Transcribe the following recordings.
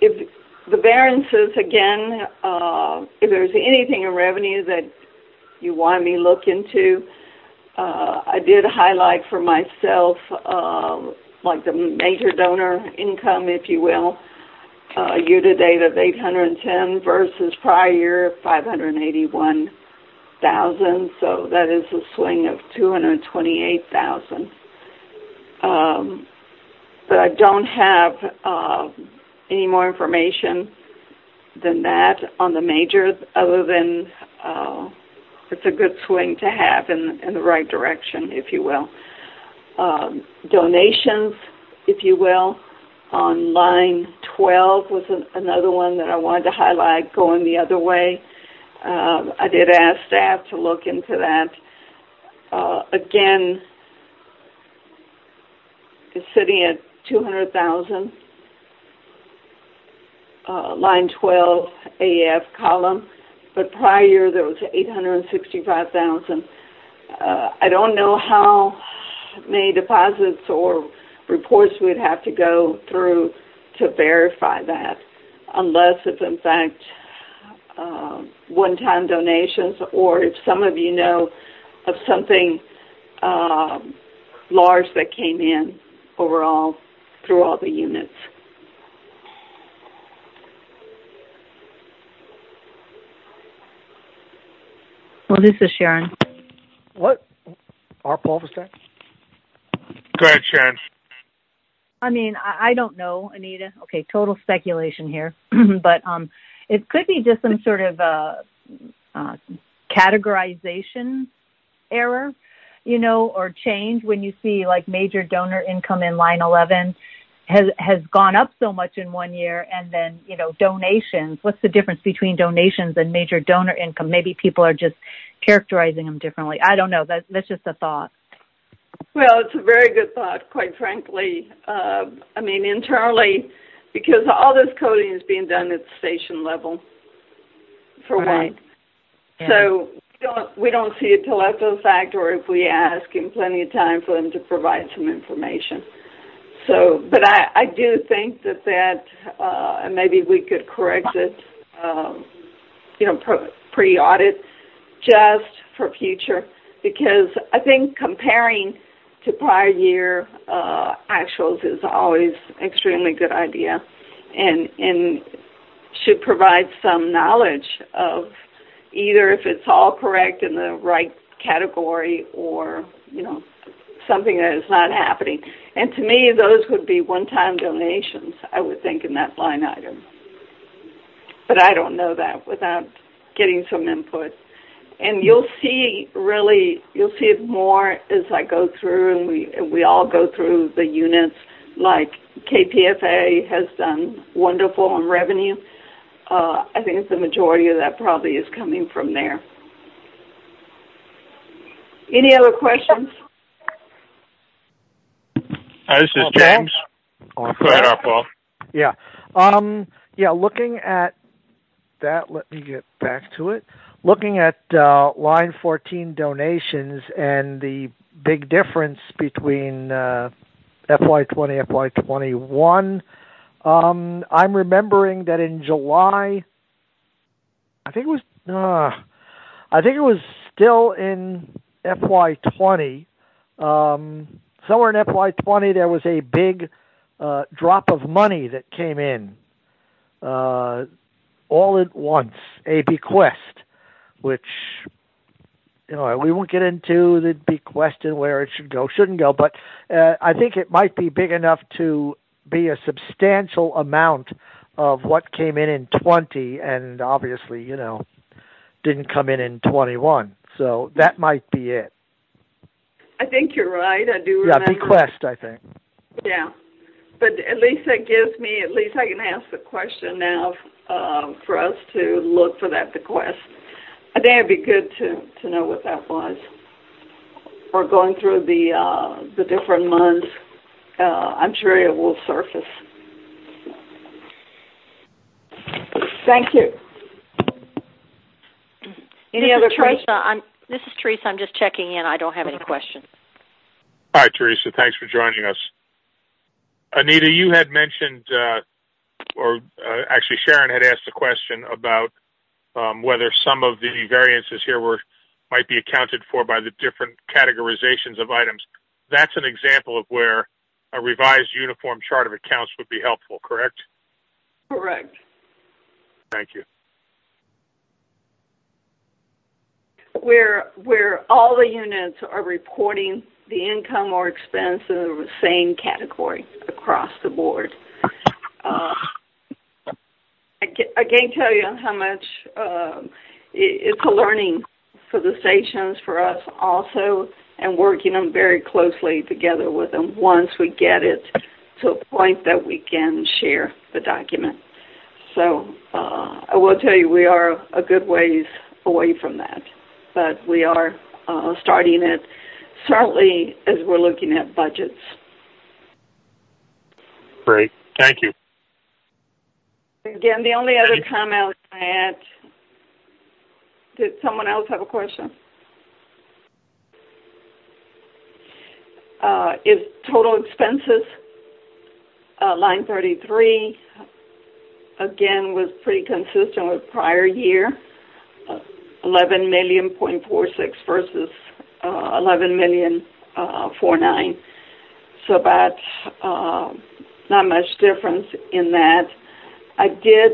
if the variances, again, if there's anything in revenue that you want me to look into, I did highlight for myself, like the major donor income, if you will, year-to-date of $810 versus prior year $581,000. So that is a swing of $228,000. But I don't have any more information than that on the major, other than it's a good swing to have in the right direction, if you will. Donations, if you will, on line 12 was another one that I wanted to highlight, going the other way. I did ask staff to look into that. Again, it's sitting at $200,000. Line 12, AF column, but prior year there was $865,000. I don't know how many deposits or reports we'd have to go through to verify that, unless if in fact one-time donations, or if some of you know of something large that came in overall through all the units. Well, this is Sharon. What? Our Paul was that? Go ahead, Sharon. I mean, I don't know, Anita. Okay, total speculation here. But it could be just some sort of categorization error, or change when you see like major donor income in line 11 has gone up so much in one year, and then, donations. What's the difference between donations and major donor income? Maybe people are just characterizing them differently. I don't know. That's just a thought. Well, it's a very good thought, quite frankly. Internally, because all this coding is being done at the station level, for one. Yeah. So we don't see it till after the fact, or if we ask in plenty of time for them to provide some information. So, but I do think that and maybe we could correct it, pre-audit, just for future, because I think comparing to prior year actuals is always an extremely good idea, and should provide some knowledge of either if it's all correct in the right category, or something that is not happening. And to me, those would be one-time donations, I would think, in that line item. But I don't know that without getting some input. And you'll see it more as I go through, and we all go through the units. Like KPFA has done wonderful on revenue. I think the majority of that probably is coming from there. Any other questions? This is James. Go ahead, Paul. Yeah. Looking at that, let me get back to it. Looking at line 14 donations and the big difference between FY20, FY21, I'm remembering that in July, I think it was still in FY20. Somewhere in FY20, there was a big drop of money that came in all at once, a bequest, which, we won't get into the bequest and where it shouldn't go, but I think it might be big enough to be a substantial amount of what came in 20, and obviously, didn't come in 21. So that might be it. I think you're right. I do remember. Yeah, bequest, I think. Yeah. But at least that gives me, at least I can ask the question now for us to look for that bequest. I think it'd be good to know what that was. Or going through the different months, I'm sure it will surface. Thank you. Any other questions? This is Teresa. I'm just checking in. I don't have any questions. Hi, Teresa. Thanks for joining us. Anita, you had mentioned actually Sharon had asked a question about whether some of the variances here might be accounted for by the different categorizations of items. That's an example of where a revised uniform chart of accounts would be helpful, correct? Correct. Thank you. Where all the units are reporting the income or expense in the same category across the board. I can't tell you how much it's a learning for the stations, for us also, and working them very closely together with them once we get it to a point that we can share the document. So I will tell you we are a good ways away from that, but we are starting it certainly as we're looking at budgets. Great. Thank you. Again, the only other comment I had, did someone else have a question? Is total expenses, line 33, again, was pretty consistent with prior year, 11.46 versus 11.49. So about not much difference in that. I did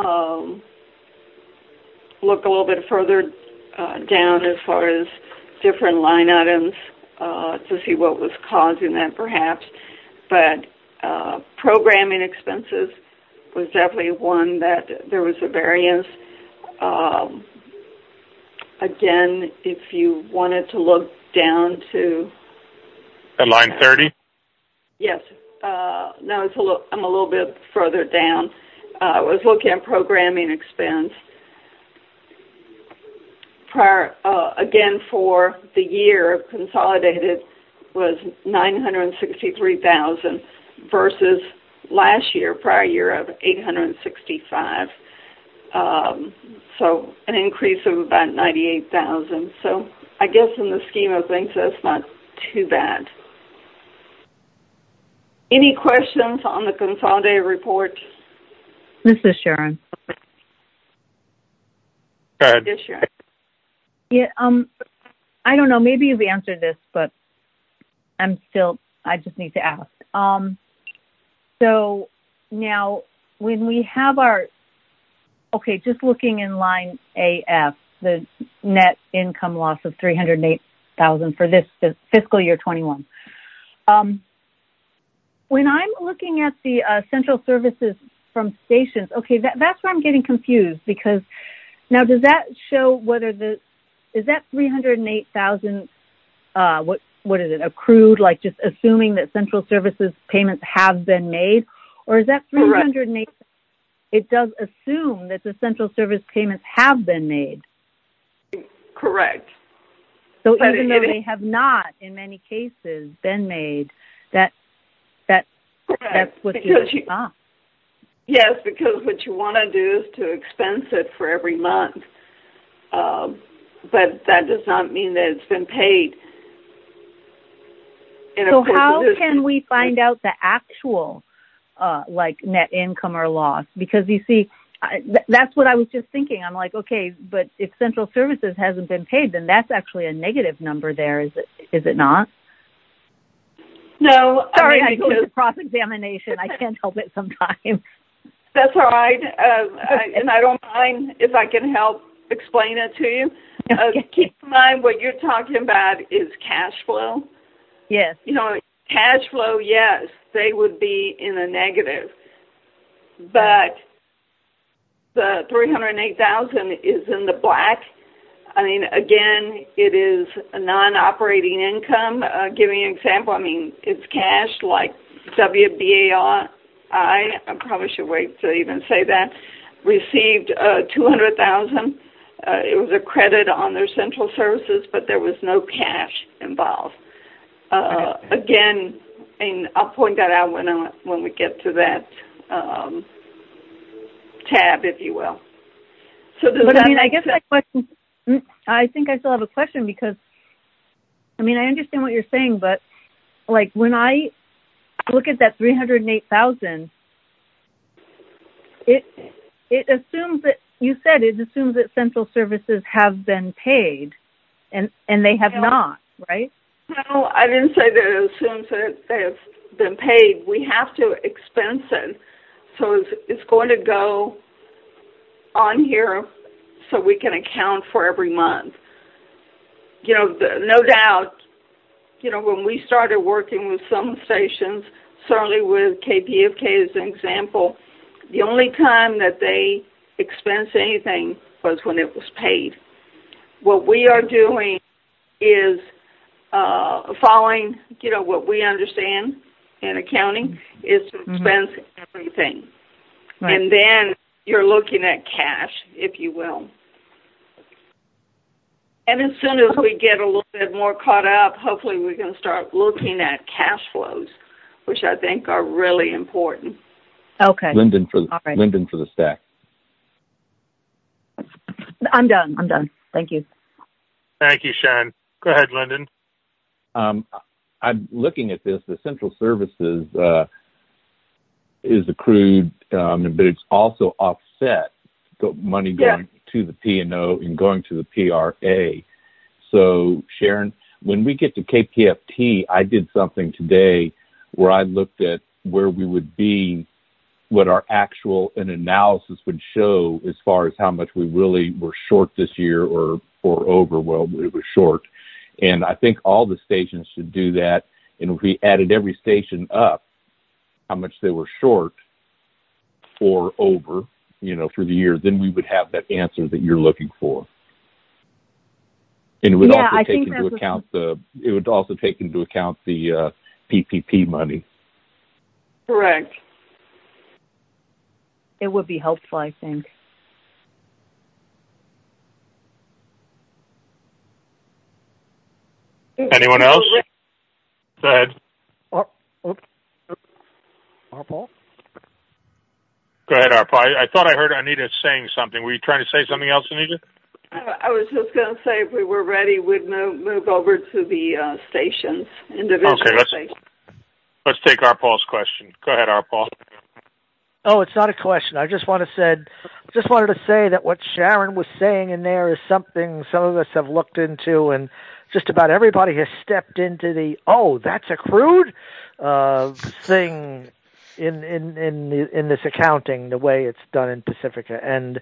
look a little bit further down as far as different line items to see what was causing that perhaps. But programming expenses was definitely one that there was a variance. Again, if you wanted to look down to... At line 30? Yes. No, I'm a little bit further down. I was looking at programming expense. Again, for the year, consolidated was $963,000 versus last year, prior year, of $865,000. So an increase of about $98,000. So I guess in the scheme of things, that's not too bad. Any questions on the consolidated report? This is Sharon. Go ahead. Yes, Sharon. Yeah, I don't know. Maybe you've answered this, but I just need to ask. So now when we have just looking in line AF, the net income loss of $308,000 for this fiscal year 21. When I'm looking at the central services from stations, that's where I'm getting confused, because now does that show whether is that $308,000 what is it, accrued, like just assuming that central services payments have been made, or is that $308,000? It does assume that the central service payments have been made. Correct. So even though they have not, in many cases, been made, that's what Yes, because what you want to do is to expense it for every month. But that does not mean that it's been paid. And so how can we find out the actual net income or loss? Because you see, that's what I was just thinking. I'm like, okay, but if central services hasn't been paid, then that's actually a negative number there, is it not? No. Sorry, I go into cross-examination. I can't help it sometimes. That's all right. And I don't mind if I can help explain it to you. Okay. Keep in mind what you're talking about is cash flow. Yes. Cash flow, yes, they would be in a negative. But the $308,000 is in the black. I mean, again, it is a non-operating income. Giving you an example, it's cash like WBAI. I probably should wait to even say that. Received $200,000. It was a credit on their central services, but there was no cash involved. Again, and I'll point that out when we get to that tab, if you will. So I guess my question, I think I still have a question, because, I understand what you're saying, but, like, when I look at that $308,000, it assumes that it assumes that central services have been paid, and they have not, right? No, I didn't say that it assumes that they have been paid. We have to expense it, so it's going to go on here so we can account for every month. No doubt, when we started working with some stations, certainly with KPFK as an example, the only time that they expense anything was when it was paid. What we are doing is following, what we understand in accounting is to expense everything. Right. And then you're looking at cash, if you will. And as soon as we get a little bit more caught up, hopefully we can start looking at cash flows, which I think are really important. Okay. Lyndon for the stack. I'm done. Thank you. Thank you, Sharon. Go ahead, Lyndon. I'm looking at this. The central services is accrued, but it's also offset. Money going to the P&O and going to the PRA. So, Sharon, when we get to KPFT, I did something today where I looked at where we would be, what our actual and analysis would show as far as how much we really were short this year or over. Well, it was short. And I think all the stations should do that. And if we added every station up, how much they were short or over, for the year, then we would have that answer that you're looking for. And it would also take into account the PPP money. Correct. It would be helpful, I think. Anyone else? Go ahead. Arpal? Go ahead, Arpal. I thought I heard Anita saying something. Were you trying to say something else, Anita? I was just going to say if we were ready, we'd move over to the stations, individual stations. Let's take Arpal's question. Go ahead, Arpal. Oh, it's not a question. I just wanted to say that what Sharon was saying in there is something some of us have looked into, and just about everybody has stepped into the that's accrued thing in this accounting, the way it's done in Pacifica. And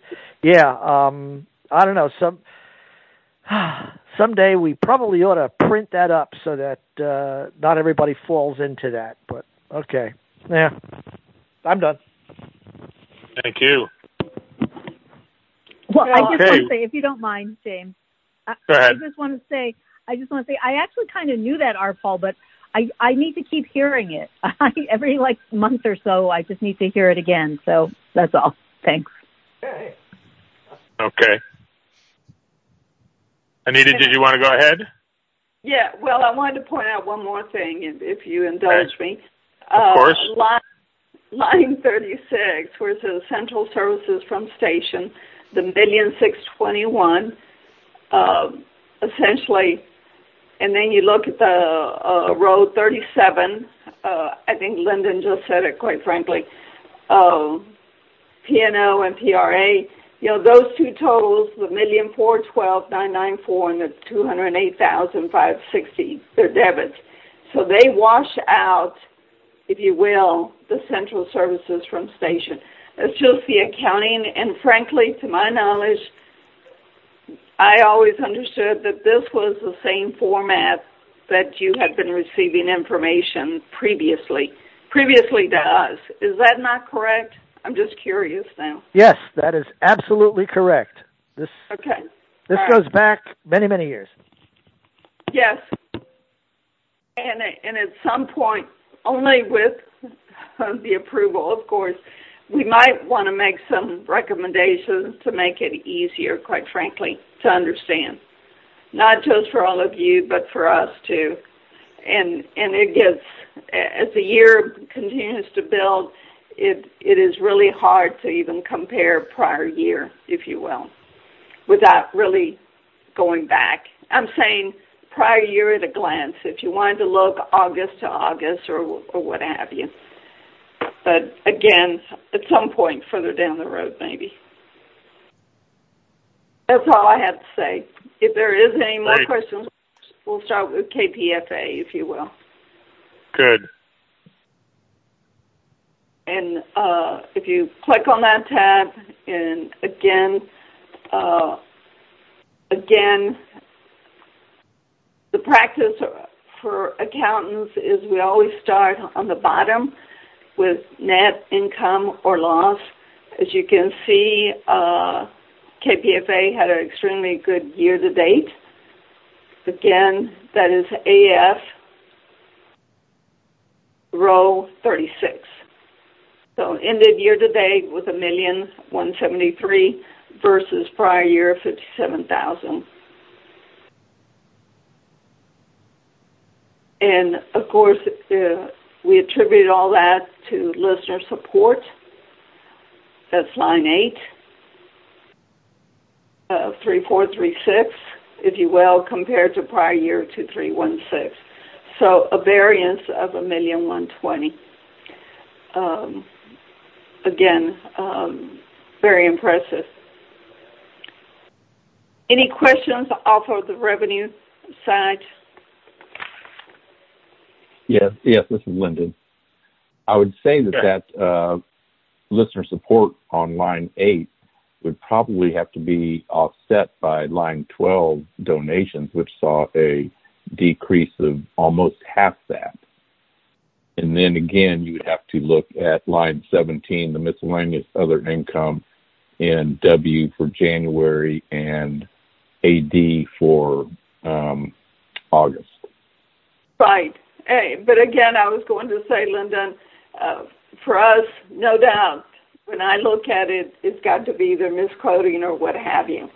I don't know, someday we probably ought to print that up so that not everybody falls into that. But okay, I'm done. Thank you. Well, I just want to say, if you don't mind, James, go ahead. I just want to say, I actually kind of knew that, Arpal, but I need to keep hearing it. Every month or so, I just need to hear it again. So that's all. Thanks. Okay. Anita, did you want to go ahead? Yeah. Well, I wanted to point out one more thing, if you indulge me. Of course. Line 36, where it says Central Services from Station, the $1,621,000, essentially. And then you look at the row 37, I think Lyndon just said it, quite frankly, P&O and PRA, those two totals, the $1,412,994 and the $208,560, they're debits. So they wash out, if you will, the central services from station. It's just the accounting, and frankly, to my knowledge, I always understood that this was the same format that you had been receiving information previously to us. Is that not correct? I'm just curious now. Yes, that is absolutely correct. This goes back many, many years. Yes. And at some point, only with the approval, of course, we might want to make some recommendations to make it easier, quite frankly, to understand. Not just for all of you, but for us too. And it gets, as the year continues to build, it is really hard to even compare prior year, if you will, without really going back. I'm saying prior year at a glance, if you wanted to look August to August or what have you. But again, at some point further down the road, maybe. That's all I have to say. If there is any more questions, we'll start with KPFA, if you will. Good. And if you click on that tab, and again, the practice for accountants is we always start on the bottom with net income or loss. As you can see, KPFA had an extremely good year-to-date. Again, that is AF row 36. So ended year-to-date with $1,173,000 versus prior year $57,000. And of course, we attribute all that to listener support. That's line 8, 3436, if you will, compared to prior year 2316. So a variance of $1,120,000. Again, very impressive. Any questions off of the revenue side? Yes, this is Lyndon. I would say that listener support on line 8 would probably have to be offset by line 12 donations, which saw a decrease of almost half that. And then again, you would have to look at line 17, the miscellaneous other income, in W for January and AD for August. Right. Hey, but again, I was going to say, Lyndon, for us, no doubt, when I look at it, it's got to be either misquoting or what have you.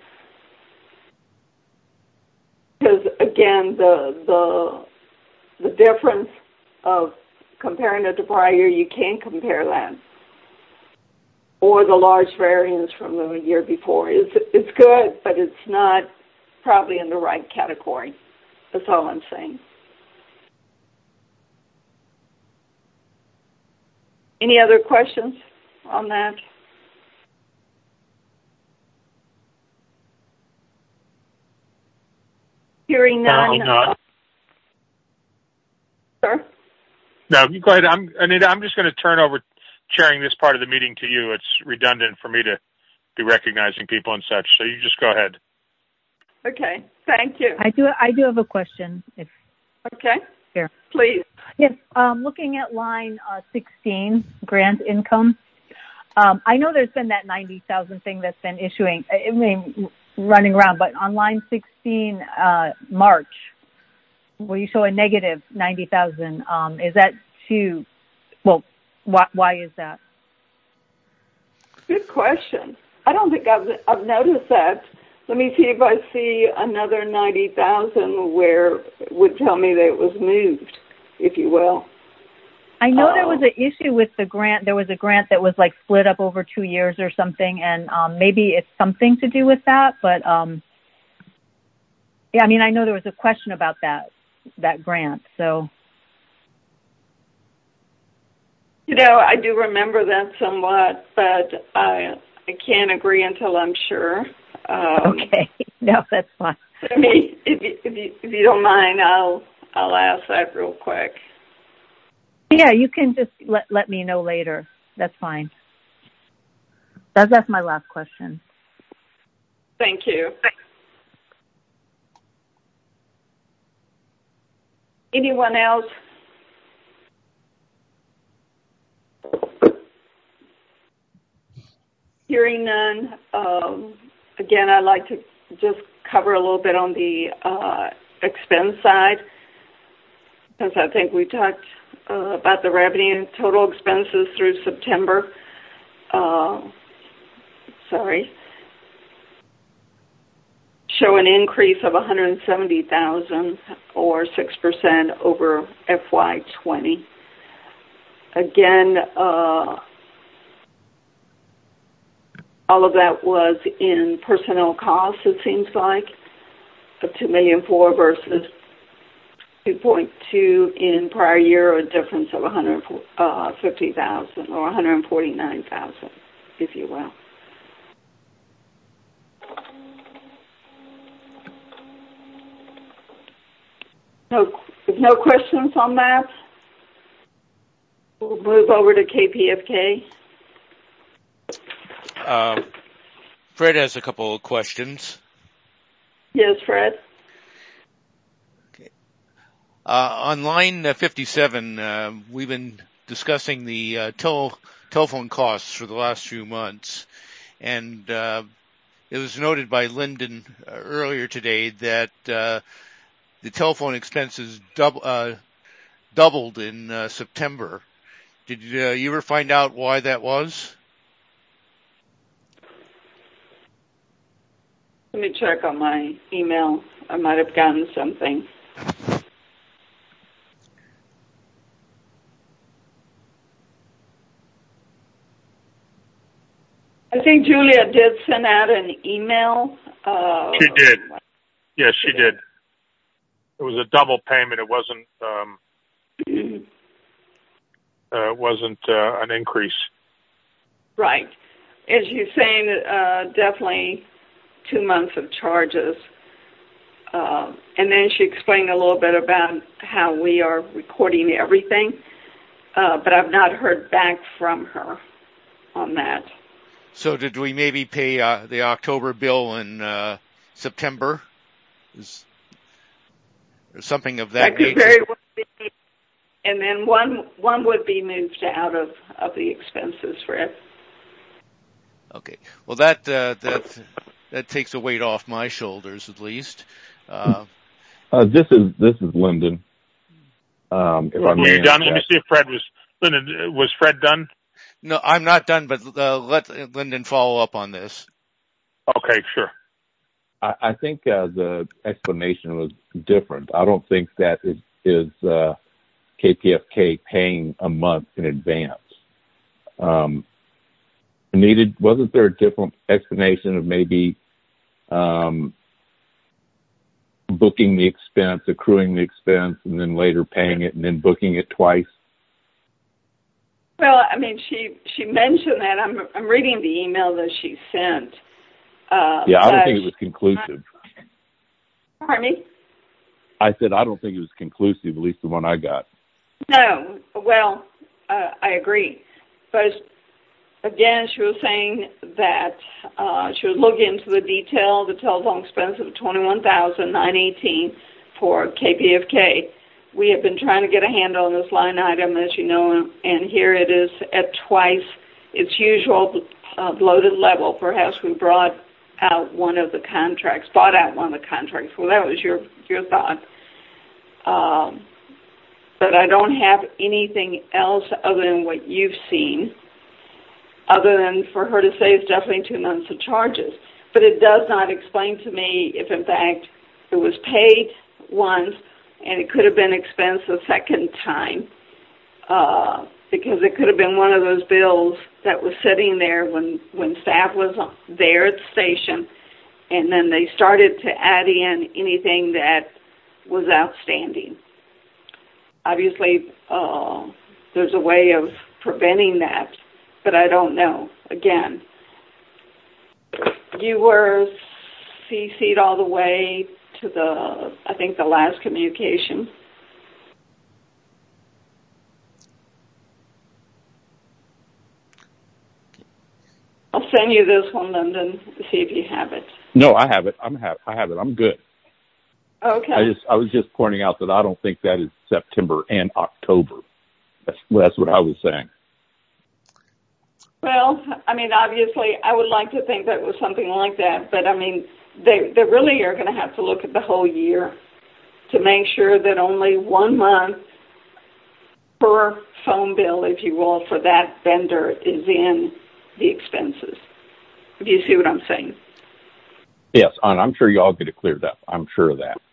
Because again, the difference of comparing it to prior year, you can't compare that. Or the large variance from the year before. It's good, but it's not probably in the right category. That's all I'm saying. Any other questions on that? Hearing none. Sir? No, you go ahead. Anita, I'm just going to turn over chairing this part of the meeting to you. It's redundant for me to be recognizing people and such. So you just go ahead. Okay. Thank you. I do have a question. Okay. Here. Please. Yes. Looking at line 16, grant income. I know there's been that 90,000 thing that's been running around, but on line 16, March, where you show a negative 90,000, is that why is that? Good question. I don't think I've noticed that. Let me see if I see another 90,000 where it would tell me that it was moved, if you will. I know there was an issue with the grant. There was a grant that was like split up over 2 years or something, and maybe it's something to do with that. But yeah, I mean, I know there was a question about that grant. So, you know, I do remember that somewhat, but I can't agree until I'm sure. Okay, no, that's fine. I mean, if you don't mind, I'll ask that real quick. Yeah, you can just let me know later. That's fine. That's my last question. Thank you. Anyone else? Hearing none. Again, I'd like to just cover a little bit on the expense side, because I think we talked about the revenue total expenses through September. Show an increase of 170,000 or 6% over FY20. Again, all of that was in personnel costs, it seems like, of $2,004,000 versus 2.2 in prior year, or a difference of 150,000 or 149,000, if you will. No questions on that. We'll move over to KPFK. Fred has a couple of questions. Yes, Fred. Okay. On line 57, we've been discussing the telephone costs for the last few months, and it was noted by Lyndon earlier today that the telephone expenses doubled in September. Did you ever find out why that was? Let me check on my email. I might have gotten something. I think Julia did send out an email. She did. Yes, she did. It was a double payment. It wasn't an increase. Right. As you're saying, definitely 2 months of charges. And then she explained a little bit about how we are recording everything, but I've not heard back from her on that. So did we maybe pay the October bill in September? Or something of that nature? That could very well be. And then one would be moved out of the expenses, Fred. Okay. Well, that takes a weight off my shoulders, at least. This is Lyndon. If I Were you done? Let me see if Fred was. Lyndon, was Fred done? No, I'm not done, but let Lyndon follow up on this. Okay, sure. I think the explanation was different. I don't think that is KPFK paying a month in advance. Wasn't there a different explanation of maybe booking the expense, accruing the expense, and then later paying it, and then booking it twice? Well, I mean, she mentioned that. I'm reading the email that she sent. I don't think it was conclusive. Pardon me? I said I don't think it was conclusive, at least the one I got. No. Well, I agree. But again, she was saying that she was looking into the detail, the telephone expense of $21,918 for KPFK. We have been trying to get a handle on this line item, as you know, and here it is at twice its usual loaded level. Perhaps we bought out one of the contracts. Well, that was your thought. But I don't have anything else other than what you've seen, other than for her to say it's definitely 2 months of charges. But it does not explain to me if, in fact, it was paid once and it could have been expensed a second time, because it could have been one of those bills that was sitting there when staff was there at the station, and then they started to add in anything that was outstanding. Obviously, there's a way of preventing that, but I don't know. Again, you were CC'd all the way to the last communication. I'll send you this one, Lyndon, to see if you have it. No, I have it. I have it. I'm good. Okay. I was just pointing out that I don't think that is September and October. That's what I was saying. Well, I mean, obviously, I would like to think that it was something like that, but I mean, they really are going to have to look at the whole year to make sure that only 1 month per phone bill, if you will, for that vendor is in the expenses. Do you see what I'm saying? Yes, and I'm sure y'all get it cleared up. I'm sure of that.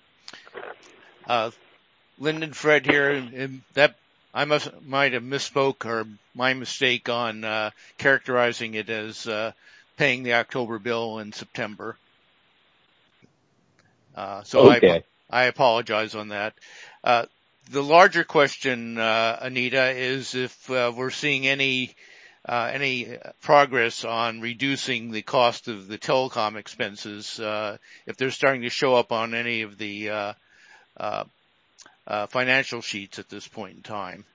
Lyndon, Fred here, and that I might have misspoke, or my mistake on characterizing it as paying the October bill in September. So okay. I apologize on that. The larger question, Anita, is if we're seeing any progress on reducing the cost of the telecom expenses, if they're starting to show up on any of the financial sheets at this point in time.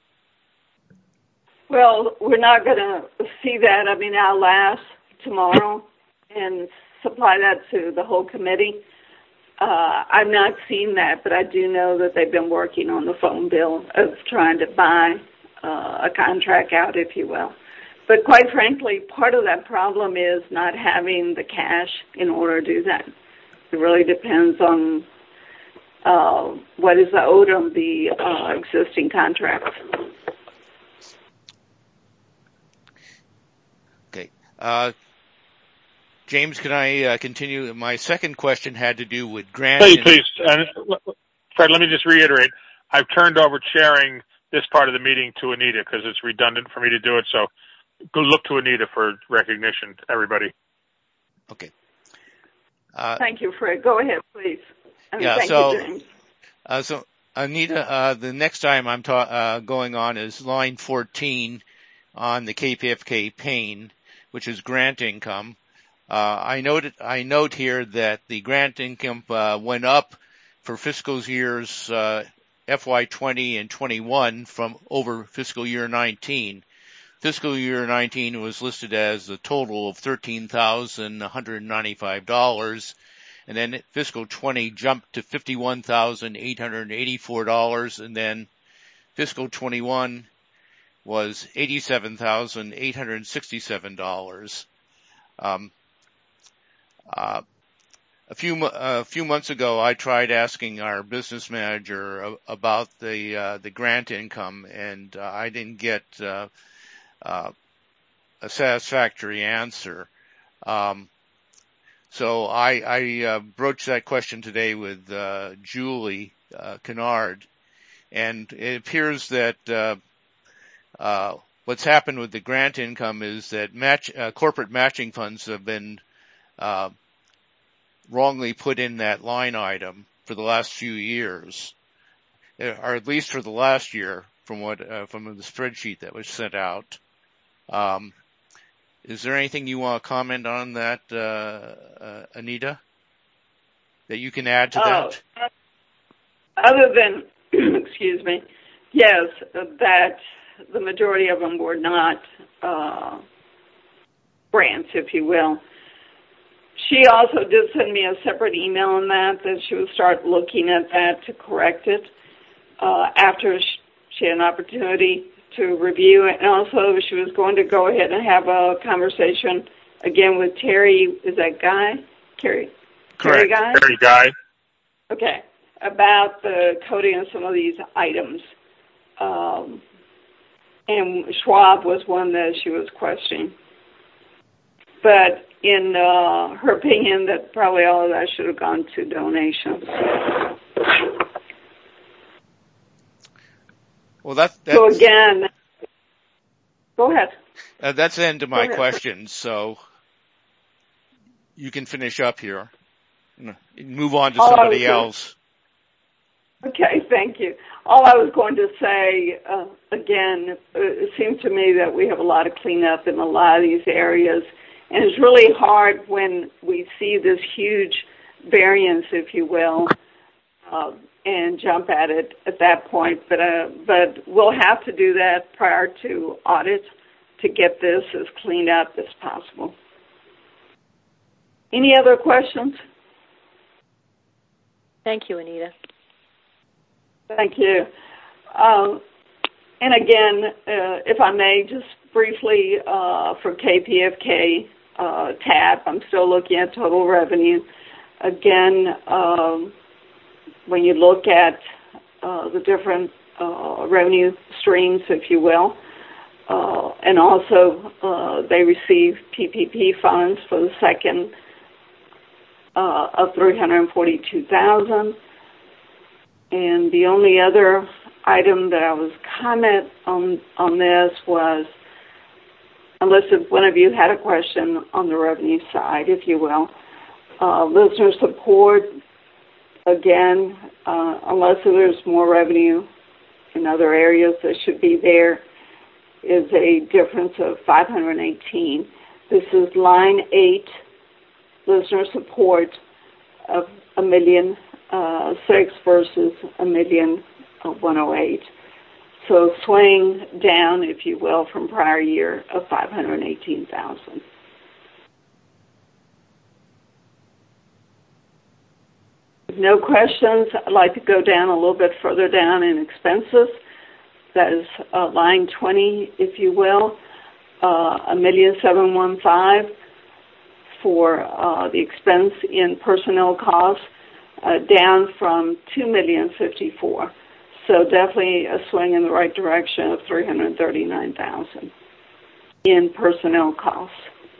Well, we're not going to see that. I mean, I'll ask tomorrow and supply that to the whole committee. I've not seen that, but I do know that they've been working on the phone bill of trying to buy a contract out, if you will. But quite frankly, part of that problem is not having the cash in order to do that. It really depends on what is owed on the existing contracts. Okay. James, can I continue? My second question had to do with grant. Please. And Fred, let me just reiterate. I've turned over chairing this part of the meeting to Anita because it's redundant for me to do it. So go look to Anita for recognition, everybody. Okay. Thank you, Fred. Go ahead, please. Thank you, James. So Anita, the next item I'm going on is line 14 on the KPFK Payne, which is grant income. I note here that the grant income went up for fiscal years FY20 and 21 from over fiscal year 19. Fiscal year 19 was listed as a total of $13,195, and then fiscal 20 jumped to $51,884, and then fiscal 21 was $87,867. A few months ago, I tried asking our business manager about the grant income, and I didn't get a satisfactory answer. So I broached that question today with Julie Kennard, and it appears that what's happened with the grant income is that corporate matching funds have been wrongly put in that line item for the last few years, or at least for the last year, from the spreadsheet that was sent out. Is there anything you want to comment on that, Anita, that you can add to that? Other than, excuse me, yes, that the majority of them were not grants, if you will. She also did send me a separate email on that she would start looking at that to correct it after she had an opportunity to review it. And also she was going to go ahead and have a conversation again with Terry. Is that Guy? Correct. Terry Guy? Terry Guy. Okay. About the coding of some of these items. And Schwab was one that she was questioning. But in her opinion, that probably all of that should have gone to donations. Well, that's so again, go ahead. That's the end of my questions. So you can finish up here. Move on to somebody else. Okay, thank you. All I was going to say, again, it seems to me that we have a lot of cleanup in a lot of these areas. And it's really hard when we see this huge variance, if you will, and jump at it at that point. But we'll have to do that prior to audit to get this as cleaned up as possible. Any other questions? Thank you, Anita. Thank you. And again, if I may, just briefly for KPFK tab, I'm still looking at total revenue. Again, when you look at the different revenue streams, if you will, and also they receive PPP funds for the second of $342,000. And the only other item that I was comment on this was, unless if one of you had a question on the revenue side, if you will, listener support again, unless there's more revenue in other areas that should be there, is a difference of $518. This is line 8, listener support of $1,000,006 versus $1,108. So swing down, if you will, from prior year of $518,000. No questions. I'd like to go down a little bit further down in expenses. That is line 20, if you will, $1,715,000 for the expense in personnel costs, down from $2,054,000. So definitely a swing in the right direction of $339,000 in personnel costs.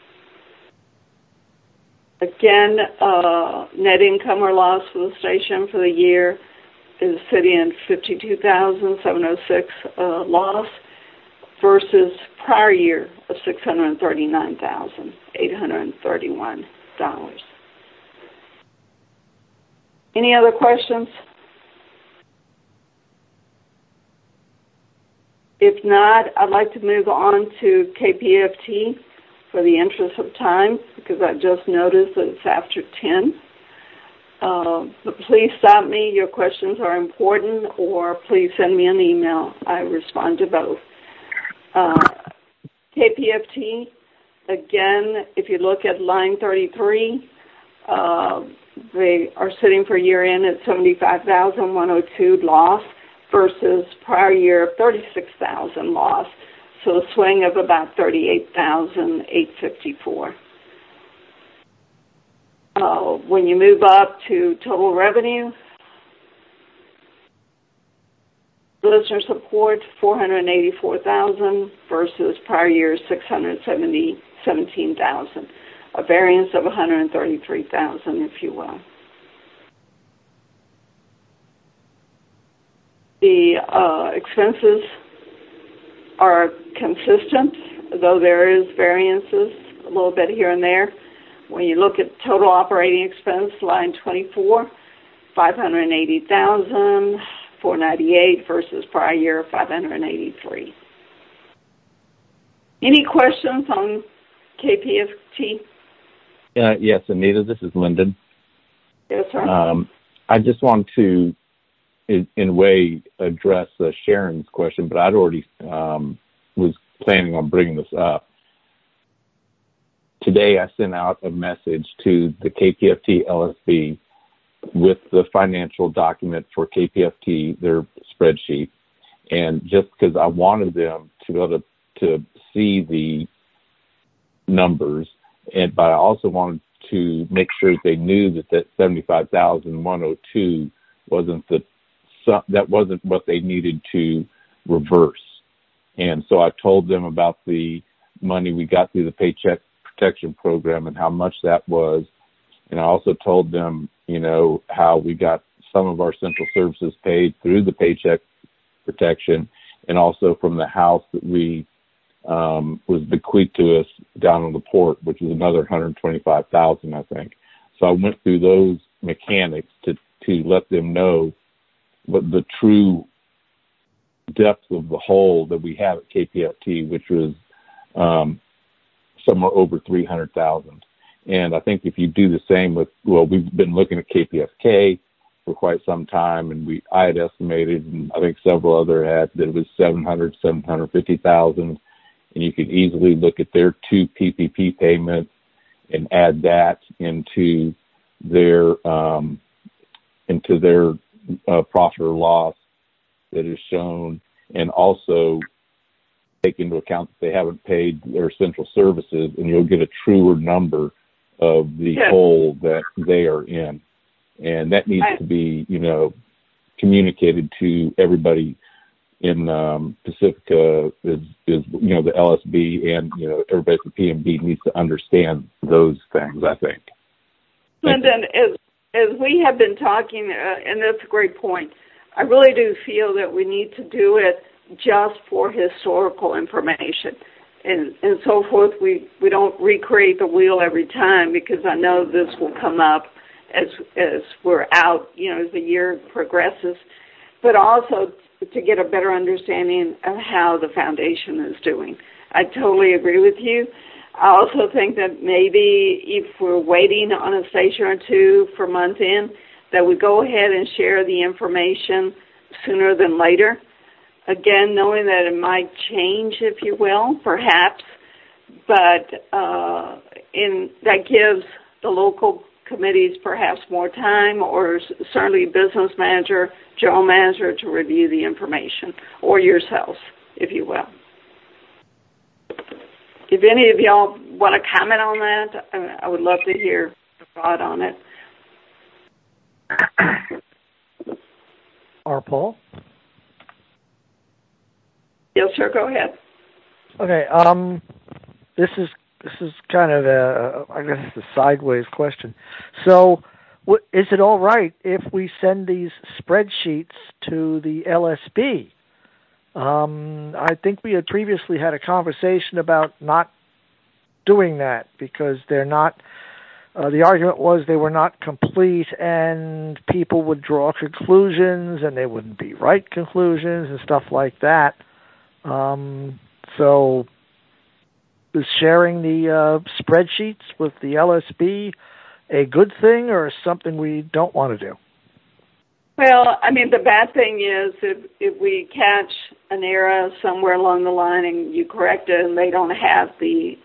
Again, net income or loss for the station for the year is sitting at $52,706 loss versus prior year of $639,831. Any other questions? If not, I'd like to move on to KPFT for the interest of time, because I just noticed that it's after 10. But please stop me. Your questions are important, or please send me an email. I respond to both. KPFT, again, if you look at line 33, they are sitting for year-end at $75,102 loss versus prior year of $36,000 loss. So a swing of about $38,854. When you move up to total revenue, listener support $484,000 versus prior year $617,000, a variance of $133,000, if you will. The expenses are consistent, though there is variances a little bit here and there. When you look at total operating expense, line 24, $580,498 versus prior year $583. Any questions on KPFT? Yes, Anita, this is Lyndon. Yes, sir. I just want to, in a way, address Sharon's question, but I'd already was planning on bringing this up. Today, I sent out a message to the KPFT LSB with the financial document for KPFT, their spreadsheet, and just because I wanted them to be able to see the numbers, but I also wanted to make sure that they knew that $75,102 wasn't what they needed to reverse. And so I told them about the money we got through the Paycheck Protection Program and how much that was. And I also told them, how we got some of our central services paid through the Paycheck Protection and also from the house that we was bequeathed to us down on the port, which is another $125,000, I think. So I went through those mechanics to let them know what the true depth of the hole that we have at KPFT, which was somewhere over $300,000. And I think if you do the same we've been looking at KPFK for quite some time, and I had estimated, and I think several other had, that it was $750,000, and you could easily look at their 2 PPP payments and add that into their profit or loss that is shown, and also take into account that they haven't paid their central services, and you'll get a truer number of the hole that they are in. And that needs to be, communicated to everybody in Pacifica, is the LSB, and, everybody at the PMB needs to understand those things, I think. Lyndon, as we have been talking, and that's a great point, I really do feel that we need to do it just for historical information and so forth. We don't recreate the wheel every time, because I know this will come up as we're out, as the year progresses, but also to get a better understanding of how the foundation is doing. I totally agree with you. I also think that maybe if we're waiting on a station or two for month end, that we go ahead and share the information sooner than later. Again, knowing that it might change, if you will, perhaps, but that gives the local committees perhaps more time, or certainly business manager, general manager, to review the information, or yourselves, if you will. If any of y'all want to comment on that, I would love to hear your thought on it. Our Paul? Yes, sir. Go ahead. Okay. This is kind of I guess it's a sideways question. So, is it all right if we send these spreadsheets to the LSB? I think we had previously had a conversation about not doing that because they're not. The argument was they were not complete, and people would draw conclusions, and they wouldn't be right conclusions and stuff like that. So, is sharing the spreadsheets with the LSB a good thing or something we don't want to do? Well, I mean, the bad thing is if we catch an error somewhere along the line and you correct it and they don't have the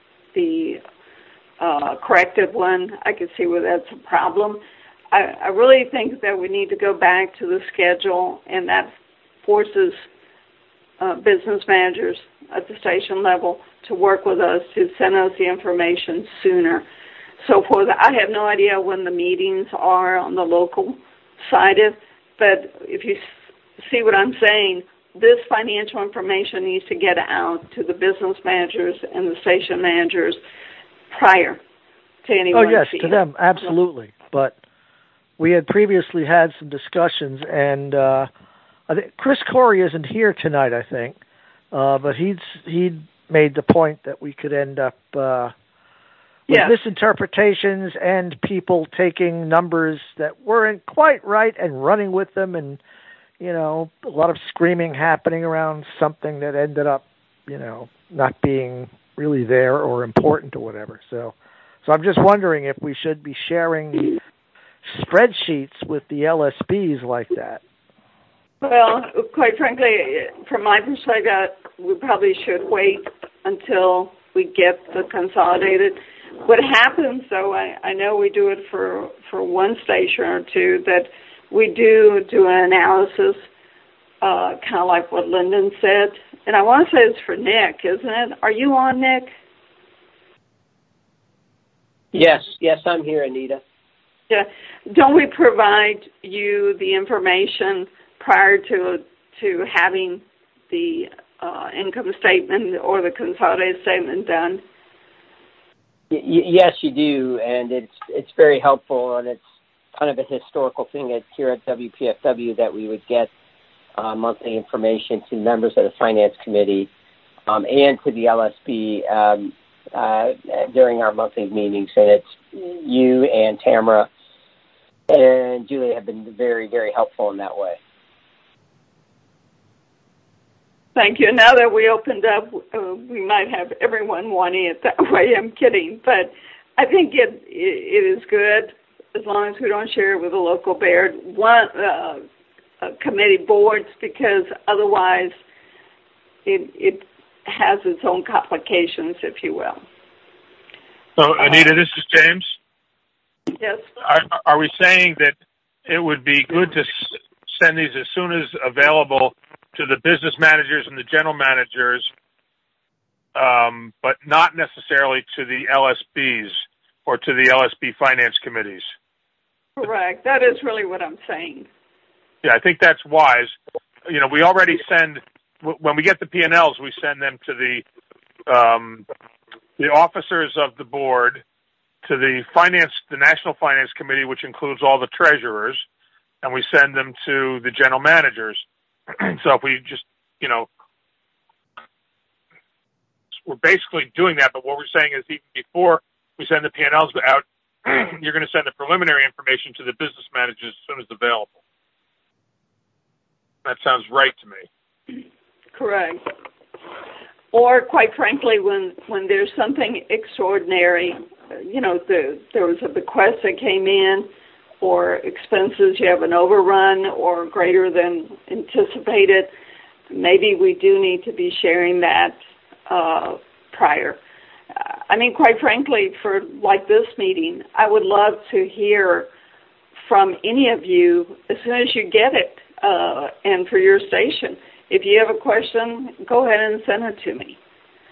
corrected one, I can see where that's a problem. I really think that we need to go back to the schedule, and that forces business managers at the station level to work with us to send us the information sooner. So I have no idea when the meetings are on the local side but if you see what I'm saying, this financial information needs to get out to the business managers and the station managers prior to anyone. Oh, yes, to them, absolutely. But we had previously had some discussions, and I think Chris Corey isn't here tonight, I think, but he'd made the point that we could end up with misinterpretations and people taking numbers that weren't quite right and running with them, and, a lot of screaming happening around something that ended up, not being really there or important or whatever. So I'm just wondering if we should be sharing spreadsheets with the LSBs like that. Well, quite frankly, from my perspective, we probably should wait until we get the consolidated. What happens, though, I know we do it for one station or two, that we do an analysis, kind of like what Lyndon said. And I want to say it's for Nick, isn't it? Are you on, Nick? Yes, I'm here, Anita. Yeah. Don't we provide you the information prior to having the income statement or the consolidated statement done? Yes, you do, and it's very helpful, and it's kind of a historical thing here at WPFW that we would get monthly information to members of the Finance Committee and to the LSB during our monthly meetings, and it's you and Tamara and Julie have been very, very helpful in that way. Thank you. Now that we opened up, we might have everyone wanting it that way. I'm kidding. But I think it is good as long as we don't share it with the local committee boards, because otherwise it has its own complications, if you will. So, Anita, this is James. Yes. Are we saying that it would be good to send these as soon as available to the business managers and the general managers, but not necessarily to the LSBs or to the LSB finance committees? Correct. That is really what I'm saying. Yeah, I think that's wise. We already send, when we get the P&Ls, we send them to the officers of the board, to the National Finance Committee, which includes all the treasurers, and we send them to the general managers. So if we just, we're basically doing that, but what we're saying is even before we send the P&Ls out, you're going to send the preliminary information to the business managers as soon as available. That sounds right to me. Correct. Or, quite frankly, when there's something extraordinary, there was a bequest that came in, or expenses, you have an overrun or greater than anticipated, maybe we do need to be sharing that prior. Quite frankly, for like this meeting, I would love to hear from any of you as soon as you get it, and for your station. If you have a question, go ahead and send it to me.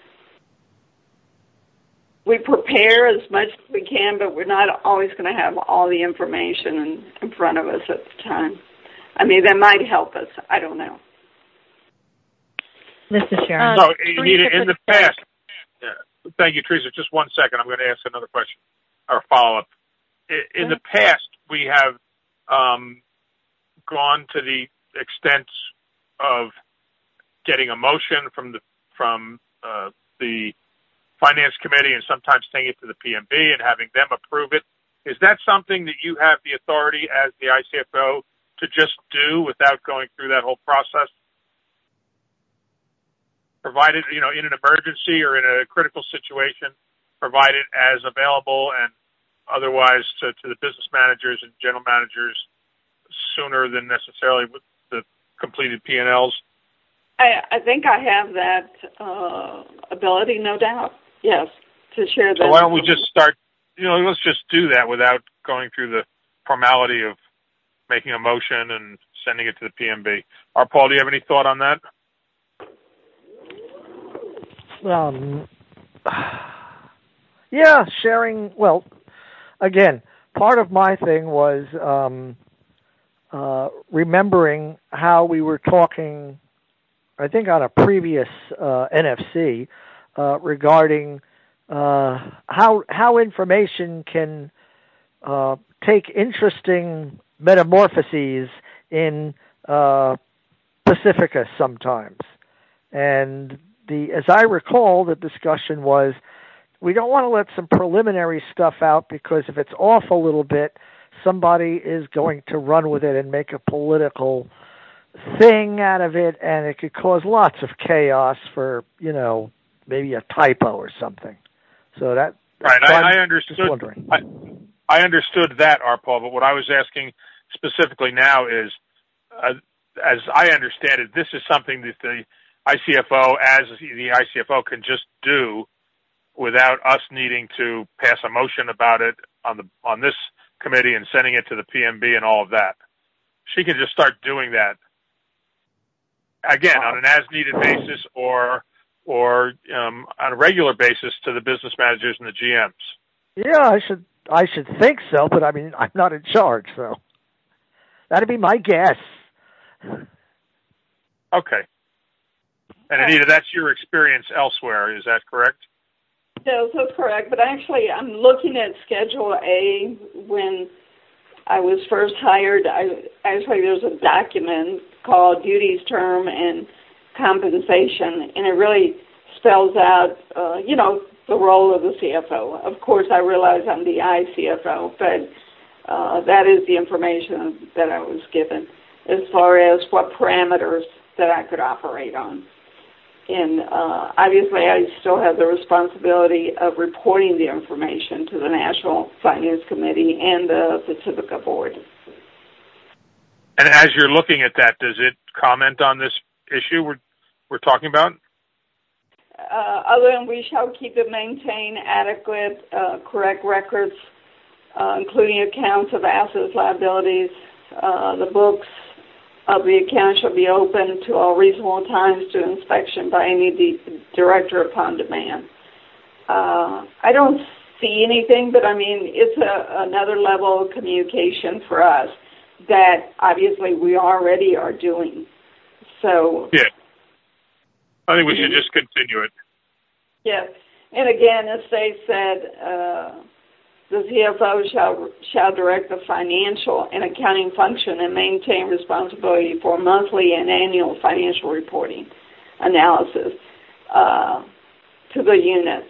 We prepare as much as we can, but we're not always going to have all the information in front of us at the time. That might help us. I don't know. This is Sharon. So, in the past, thank you, Teresa. Just 1 second. I'm going to ask another question or follow-up. In the past, we have gone to the extent of getting a motion from the Finance Committee and sometimes taking it to the PMB and having them approve it. Is that something that you have the authority as the ICFO to just do without going through that whole process? Provided, in an emergency or in a critical situation, provide it as available and otherwise to the business managers and general managers sooner than necessarily with the completed P&Ls? I think I have that ability, no doubt. Yes, to share that. So why don't we just start, let's just do that without going through the formality of making a motion and sending it to the PMB. Paul, do you have any thought on that? Yeah, sharing. Well, again, part of my thing was remembering how we were talking, I think, on a previous NFC regarding how information can take interesting metamorphoses in Pacifica sometimes. And as I recall, the discussion was, we don't want to let some preliminary stuff out because if it's off a little bit, somebody is going to run with it and make a political thing out of it, and it could cause lots of chaos for, maybe a typo or something. So that... Right, I understood. Just wondering. I understood that, Paul, but what I was asking specifically now is, as I understand it, this is something that the ICFO, as the ICFO, can just do without us needing to pass a motion about it on this committee and sending it to the PMB and all of that. She can just start doing that, again, on an as-needed basis or on a regular basis to the business managers and the GMs. Yeah, I should think so, but I'm not in charge, so that'd be my guess. Okay. And Anita, that's your experience elsewhere, is that correct? No, that's correct. But actually, I'm looking at Schedule A. When I was first hired, there's a document called Duties, Term, and Compensation, and it really spells out, the role of the CFO. Of course, I realize I'm the ICFO, but that is the information that I was given as far as what parameters that I could operate on. And obviously, I still have the responsibility of reporting the information to the National Finance Committee and the Pacifica Board. And as you're looking at that, does it comment on this issue we're talking about? Other than we shall keep and maintain adequate, correct records, including accounts of assets, liabilities, the books of the account shall be open to all reasonable times to inspection by any director upon demand. I don't see anything, but it's another level of communication for us that obviously we already are doing. So yeah, I think we should just continue it. Yes, and again, as they said, the CFO shall direct the financial and accounting function and maintain responsibility for monthly and annual financial reporting analysis to the unit.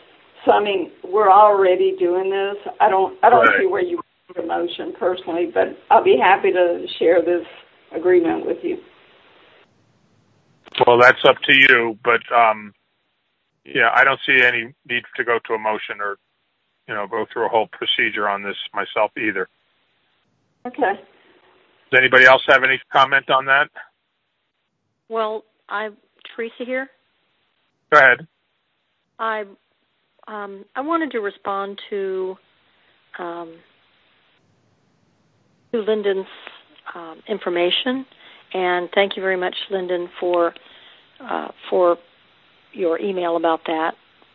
So I mean, we're already doing this. I don't Right. see where you want a motion personally, but I'll be happy to share this agreement with you. Well, that's up to you, but yeah, I don't see any need to go to a motion or, go through a whole procedure on this myself either. Okay. Does anybody else have any comment on that? Well, Teresa here. Go ahead. I wanted to respond to Lyndon's information, and thank you very much, Lyndon, for your email about that.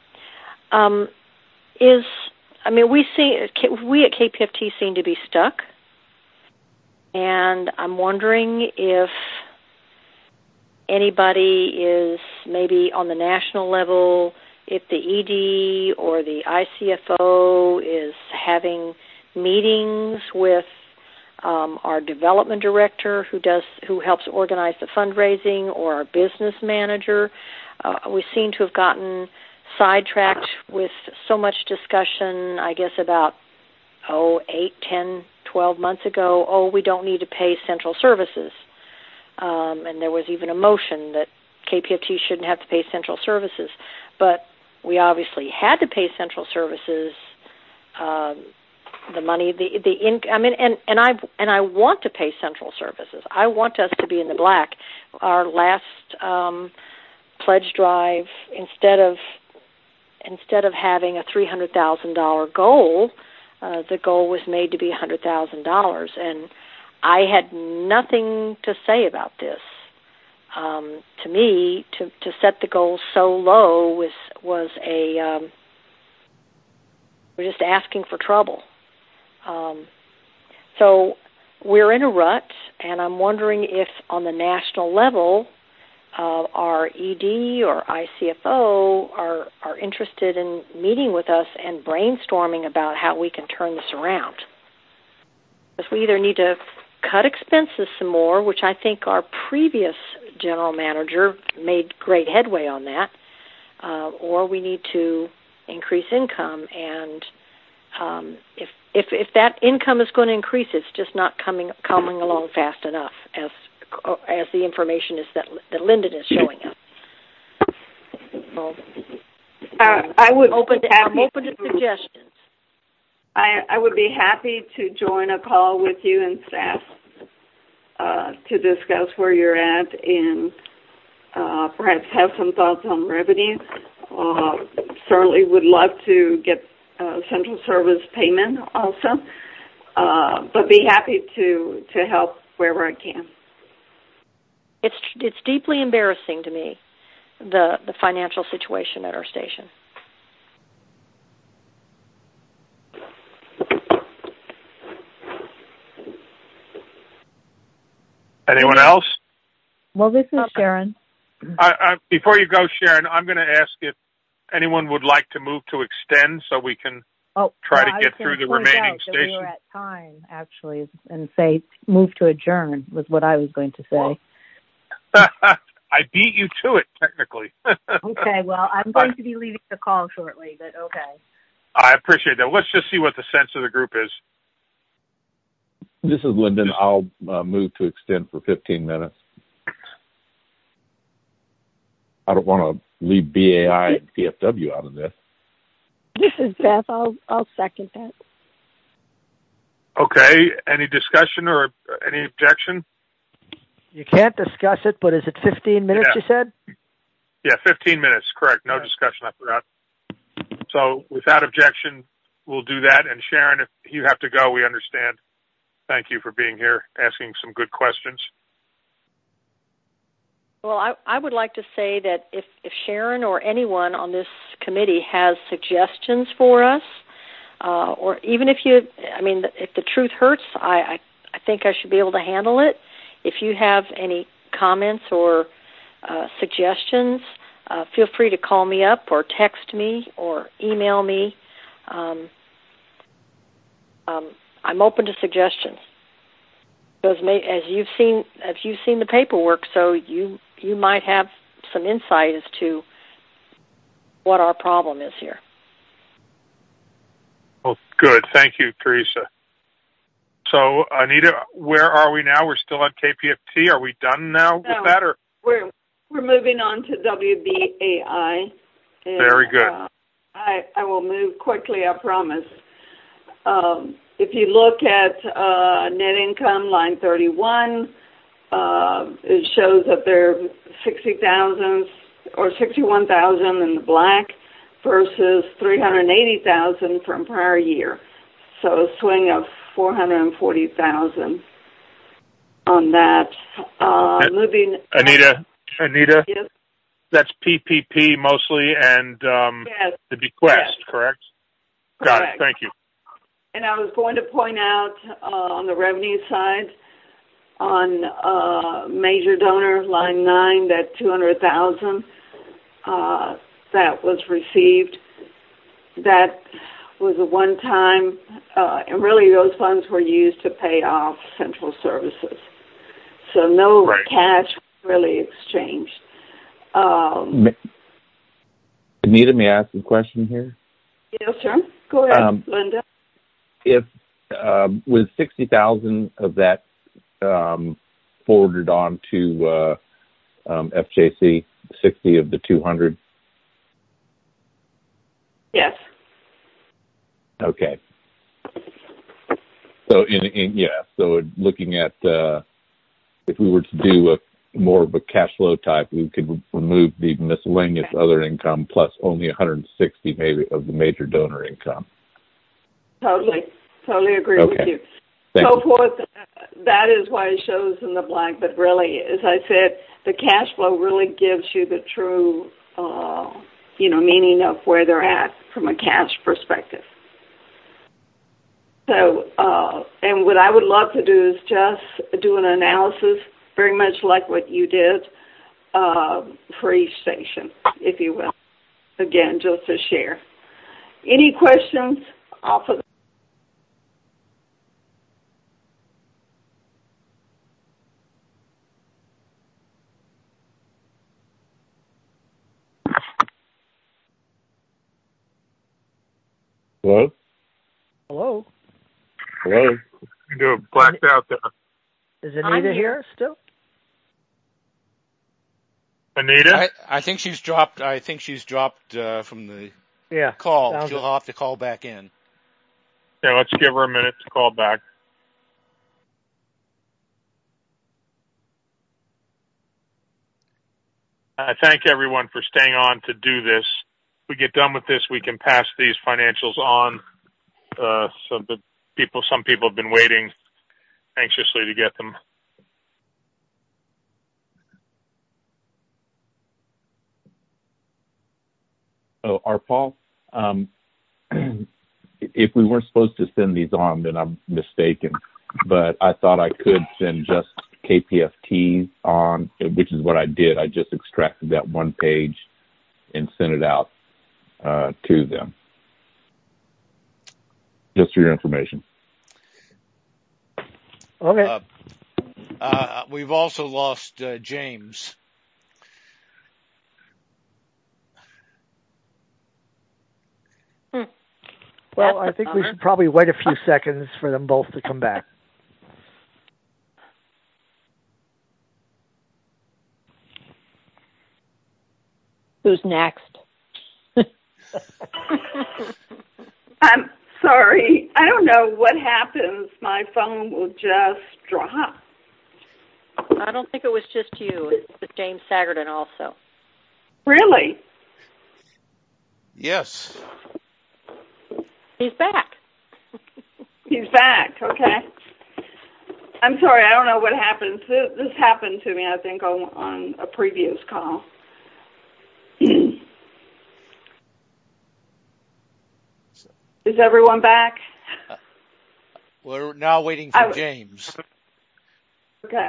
We at KPFT seem to be stuck, and I'm wondering if anybody is maybe on the national level, if the ED or the ICFO is having meetings with our development director who helps organize the fundraising, or our business manager. We seem to have gotten sidetracked with so much discussion, I guess about 8, 10, 12 months ago, we don't need to pay central services. And there was even a motion that KPFT shouldn't have to pay central services. But we obviously had to pay central services the money, and I want to pay central services. I want us to be in the black. Our last pledge drive, instead of having a $300,000 goal, the goal was made to be $100,000, and I had nothing to say about this. To me, to set the goal so low was we're just asking for trouble. So we're in a rut, and I'm wondering if on the national level, our ED or ICFO are interested in meeting with us and brainstorming about how we can turn this around. Because we either need to cut expenses some more, which I think our previous general manager made great headway on that, or we need to increase income. And if that income is going to increase, it's just not coming along fast enough, as the information is that Lyndon is showing us. So, I'm open to suggestions. I would be happy to join a call with you and staff to discuss where you're at and perhaps have some thoughts on revenue. Certainly would love to get central service payment also, but be happy to help wherever I can. It's deeply embarrassing to me, the financial situation at our station. Anyone else? Well, this is Sharon. Before you go, Sharon, I'm going to ask if anyone would like to move to extend so we can try to get through the remaining stations. We were at time, actually, and say move to adjourn was what I was going to say. I beat you to it, technically. Okay, well, I'm going to be leaving the call shortly, but okay. I appreciate that. Let's just see what the sense of the group is. This is Lyndon. I'll move to extend for 15 minutes. I don't want to leave BAI and PFW out of this. This is Beth. I'll second that. Okay. Any discussion or any objection? You can't discuss it, but is it 15 minutes, you said? Yeah, 15 minutes, correct. No discussion, I forgot. So without objection, we'll do that. And Sharon, if you have to go, we understand. Thank you for being here, asking some good questions. Well, I would like to say that if Sharon or anyone on this committee has suggestions for us, or even if the truth hurts, I think I should be able to handle it. If you have any comments or suggestions, feel free to call me up or text me or email me. I'm open to suggestions because as you've seen the paperwork, so you might have some insight as to what our problem is here. Well, good. Thank you, Teresa. So, Anita, where are we now? We're still at KPFT. Are we done now with that? Or we're moving on to WBAI. And, very good. I will move quickly, I promise. If you look at net income, line 31, it shows that there are 60,000 or 61,000 in the black versus 380,000 from prior year. So a swing of 440,000 on that. Moving. Anita. Yes. That's PPP mostly and yes. the bequest, yes. correct? Correct? Got it. Thank you. And I was going to point out on the revenue side, on major donor, line 9, that 200,000 that was received. That was a one-time, and really those funds were used to pay off central services. So no cash really exchanged. Anita, may I ask a question here? Yes, sir. Go ahead, Linda. If with 60,000 of that forwarded on to FJC, 60 of the 200? Yes. Okay. So so looking at if we were to do more of a cash flow type, we could remove the miscellaneous other income plus only 160 maybe of the major donor income. Totally agree with you. Forth, that is why it shows in the black, but really, as I said, the cash flow really gives you the true, meaning of where they're at from a cash perspective. So, and what I would love to do is just do an analysis, very much like what you did, for each station, if you will. Again, just to share. Any questions off of Hello? Hello? Hello? You blacked out there. Is Anita here still? Anita? I think she's dropped. I think she's dropped from the call. She'll have to call back in. Yeah, let's give her a minute to call back. I thank everyone for staying on to do this. If we get done with this, we can pass these financials on. So that some people have been waiting anxiously to get them. Oh, Paul, if we weren't supposed to send these on, then I'm mistaken. But I thought I could send just KPFTs on, which is what I did. I just extracted that one page and sent it out to them. Just for your information. Okay. We've also lost James. Well, I think we should probably wait a few seconds for them both to come back. Who's next? I'm sorry. I don't know what happens. My phone will just drop. I don't think it was just you. It was James Sagerton also. Really? Yes. He's back. He's back. Okay. I'm sorry. I don't know what happens. This happened to me, I think, on a previous call. Is everyone back? We're now waiting for James. Okay.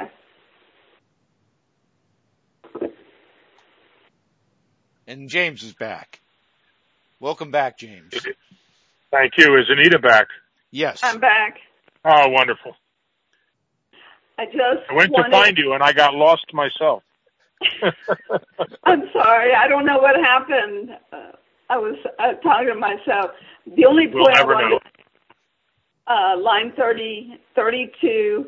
And James is back. Welcome back, James. Thank you. Is Anita back? Yes. I'm back. Oh, wonderful. I went to find you, and I got lost myself. I'm sorry. I don't know what happened. I was talking to myself. The only point I wanted to line 32,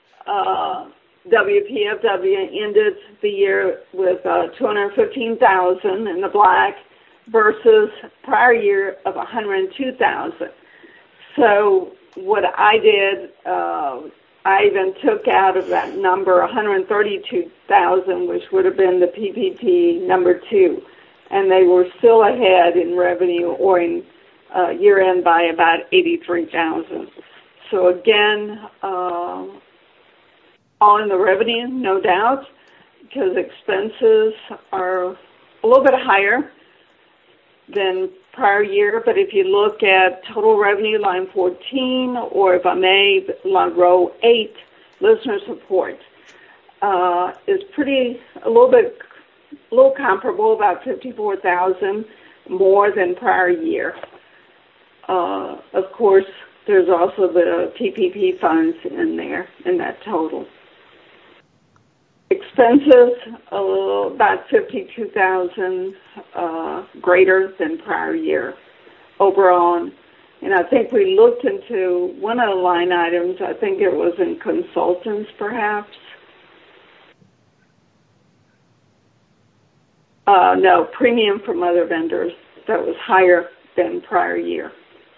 WPFW ended the year with $215,000 in the black versus prior year of $102,000. So what I did, I even took out of that number $132,000, which would have been the PPP number 2, and they were still ahead in revenue or in year end by about $83,000. So again, all in the revenue, no doubt, because expenses are a little bit higher than prior year. But if you look at total revenue, line 14, or if I may, row 8, listener support, is a little comparable, about $54,000 more than prior year. Of course, there's also the PPP funds in there in that total. Expenses, about $52,000 greater than prior year overall. And I think we looked into one of the line items. I think it was in consultants, perhaps. No, premium from other vendors. That was higher than prior year.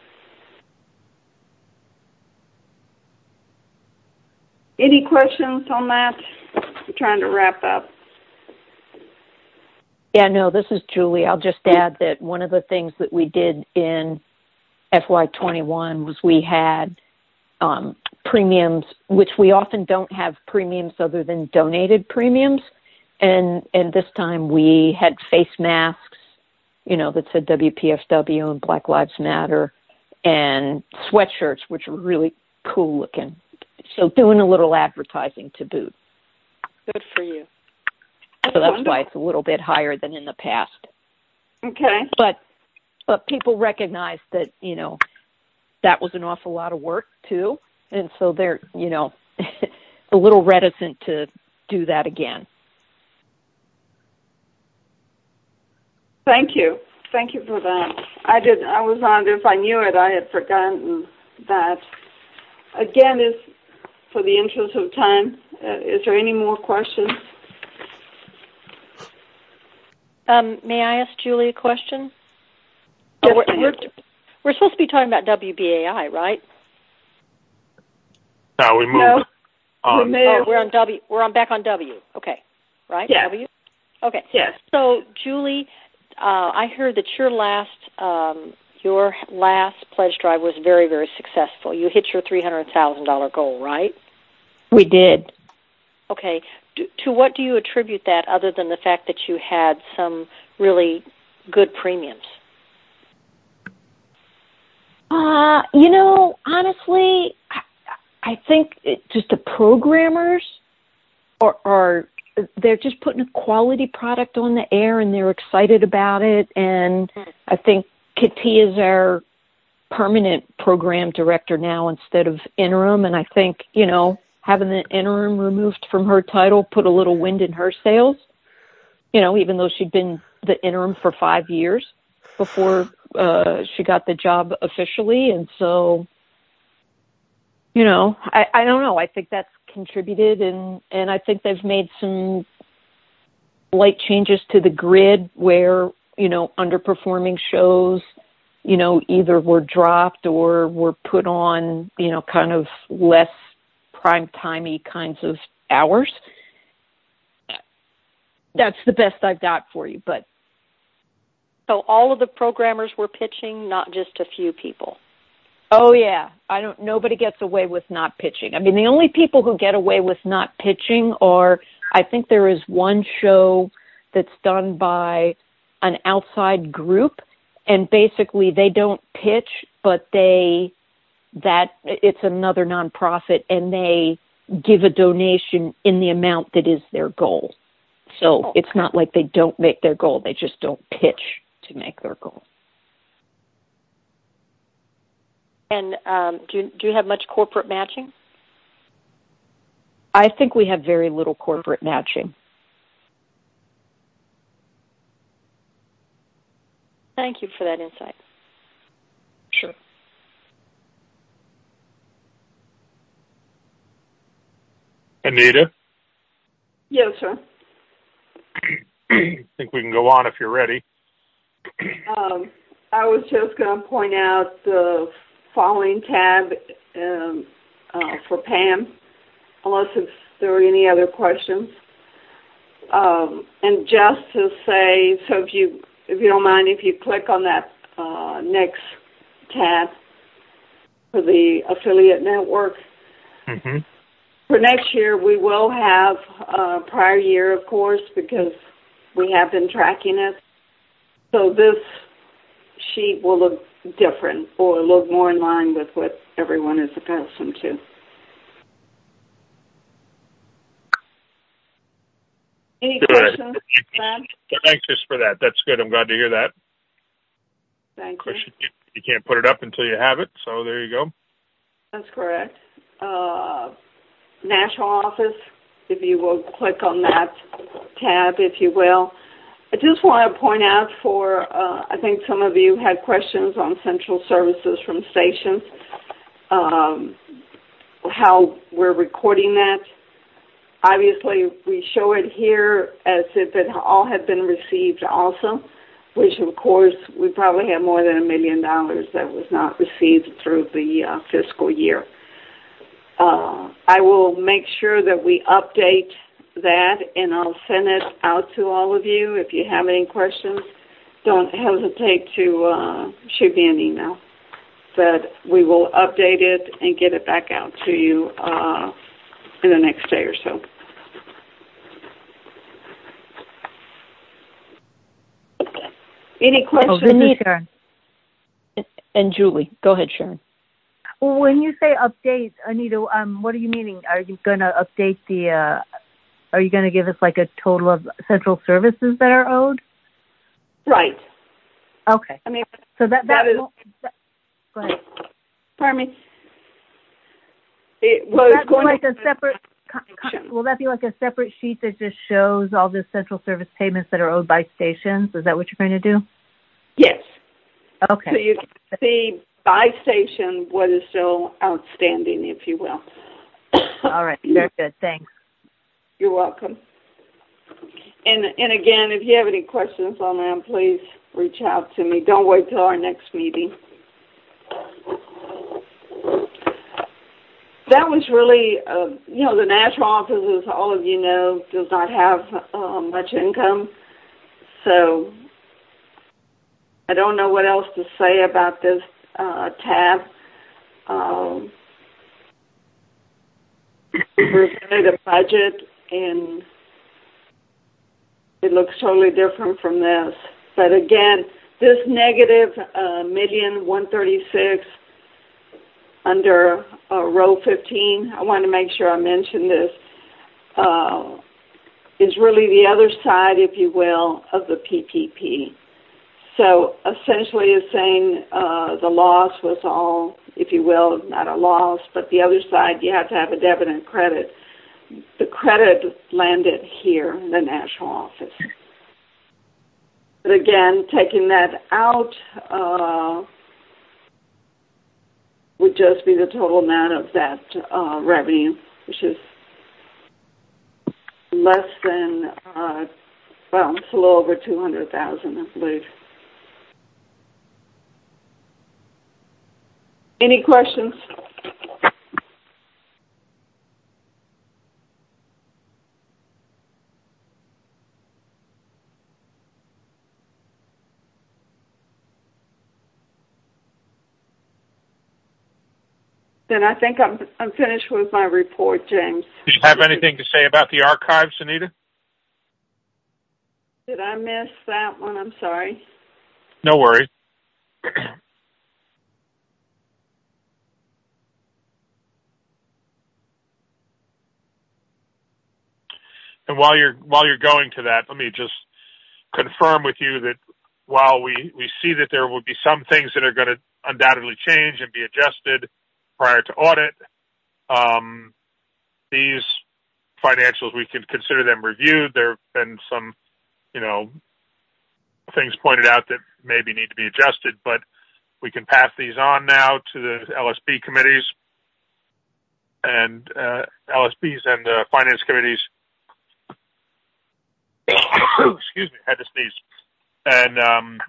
Any questions on that? I'm trying to wrap up. Yeah, no, this is Julie. I'll just add that one of the things that we did in FY21 was we had premiums, which we often don't have premiums other than donated premiums. And this time we had face masks, that said WPFW and Black Lives Matter, and sweatshirts, which were really cool looking. So doing a little advertising to boot. Good for you. So that's why it's a little bit higher than in the past. Okay. But people recognize that, that was an awful lot of work too. And so they're, a little reticent to do that again. Thank you. Thank you for that. I was on, if I knew it, I had forgotten that. Again, for the interest of time, is there any more questions? May I ask Julie a question? Yes, we're supposed to be talking about WBAI, right? No, we moved. No, we're back on W. Okay, right? Yes. W. Okay. Yes. So, Julie, I heard that your last pledge drive was very, very successful. You hit your $300,000 goal, right? We did. Okay. To what do you attribute that other than the fact that you had some really good premiums? Honestly, I think just the programmers they're just putting a quality product on the air and they're excited about it. And I think Kitty is our permanent program director now instead of interim. And I think, having the interim removed from her title put a little wind in her sails, even though she'd been the interim for 5 years before she got the job officially. And so, I don't know. I think that's contributed, and I think they've made some light changes to the grid where, underperforming shows, either were dropped or were put on, kind of less prime-timey kinds of hours. That's the best I've got for you, but. So all of the programmers were pitching, not just a few people? Oh yeah, nobody gets away with not pitching. I mean, the only people who get away with not pitching are, I think there is one show that's done by an outside group, and basically they don't pitch, but it's another nonprofit, and they give a donation in the amount that is their goal. So It's not like they don't make their goal, they just don't pitch to make their goal. And do you have much corporate matching? I think we have very little corporate matching. Thank you for that insight. Sure. Anita? Yes, sir. I think we can go on if you're ready. I was just going to point out the following tab for Pam, unless there are any other questions. And just to say, so if you don't mind, if you click on that next tab for the affiliate network. Mm-hmm. For next year, we will have prior year, of course, because we have been tracking it. So this sheet will look different or look more in line with what everyone is accustomed to. Any questions? I'm anxious for that. That's good. I'm glad to hear that. Thank you. Of course, you can't put it up until you have it, so there you go. That's correct. National office, if you will click on that tab, if you will. I just want to point out I think some of you had questions on central services from stations, how we're recording that. Obviously, we show it here as if it all had been received also, which, of course, we probably have more than $1 million that was not received through the fiscal year. I will make sure that we update that, and I'll send it out to all of you. If you have any questions, don't hesitate to shoot me an email. But we will update it and get it back out to you in the next day or so. Any questions? This is Sharon. And Julie. Go ahead, Sharon. When you say update, Anita, what are you meaning? Are you going to update are you going to give us like a total of central services that are owed? Right. Okay. I mean, so that is... Go ahead. Pardon me? Will that be like a separate... Will that be like a separate sheet that just shows all the central service payments that are owed by stations? Is that what you're going to do? Yes. Okay. So you can see by station what is still outstanding, if you will. All right. Very good. Thanks. You're welcome. And again, if you have any questions on that, please reach out to me. Don't wait till our next meeting. That was really, the national office, as all of you know, does not have much income. So I don't know what else to say about this tab. We presented a budget, and it looks totally different from this. But again, this negative $1,136,000 under row 15, I want to make sure I mention this, is really the other side, if you will, of the PPP. So essentially it's saying the loss was all, if you will, not a loss, but the other side, you have to have a debit and credit. The credit landed here in the national office. But again, taking that out would just be the total amount of that revenue, which is less than, it's a little over $200,000, I believe. Any questions? Then I think I'm finished with my report, James. Do you have anything to say about the archives, Anita? Did I miss that one? I'm sorry. No worries. And while you're going to that, let me just confirm with you that while we see that there will be some things that are going to undoubtedly change and be adjusted prior to audit, these financials, we can consider them reviewed. There have been some, things pointed out that maybe need to be adjusted, but we can pass these on now to the LSP committees. and LSBs and finance committees. Excuse me, I had to sneeze. And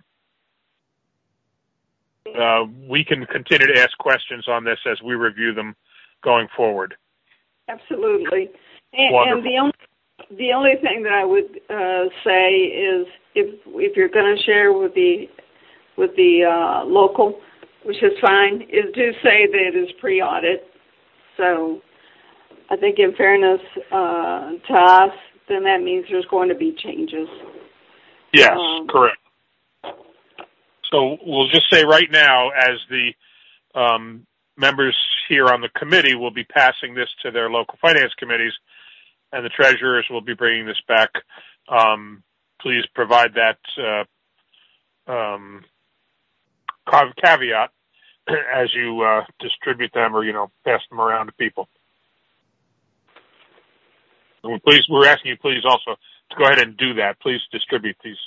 we can continue to ask questions on this as we review them going forward. Absolutely. And the only thing that I would say is if you're going to share with the local, which is fine, is do say that it is pre-audit. So I think in fairness to us, then that means there's going to be changes. Yes, correct. So we'll just say right now, as the members here on the committee will be passing this to their local finance committees, and the treasurers will be bringing this back, please provide that caveat as you distribute them or, pass them around to people. And we're asking you please also to go ahead and do that. Please distribute these.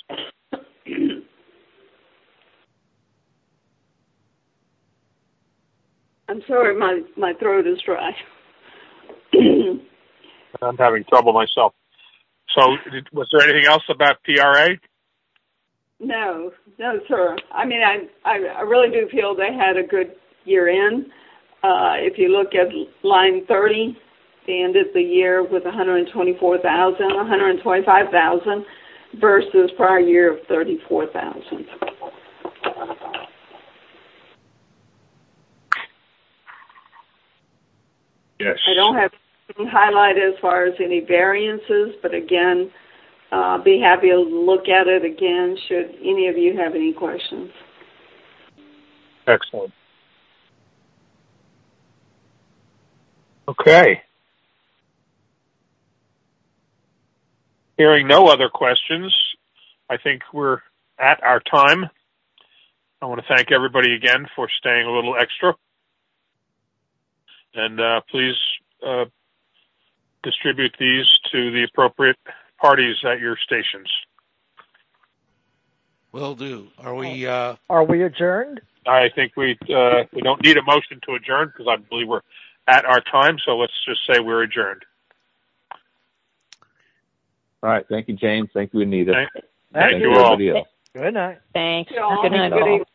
I'm sorry, my throat is dry. I'm having trouble myself. So was there anything else about PRA? No, sir. I mean, I really do feel they had a good year end. If you look at line 30, they ended the year with $125,000 versus prior year of $34,000. Yes. I don't have anything highlighted as far as any variances, but again, be happy to look at it again should any of you have any questions. Excellent. Okay. Hearing no other questions, I think we're at our time. I want to thank everybody again for staying a little extra. And please distribute these to the appropriate parties at your stations. Will do. Are we adjourned? I think we don't need a motion to adjourn because I believe we're at our time. So let's just say we're adjourned. All right. Thank you, James. Thank you, Anita. Thank you all. Everybody else. Good night. Thanks. Good night, all.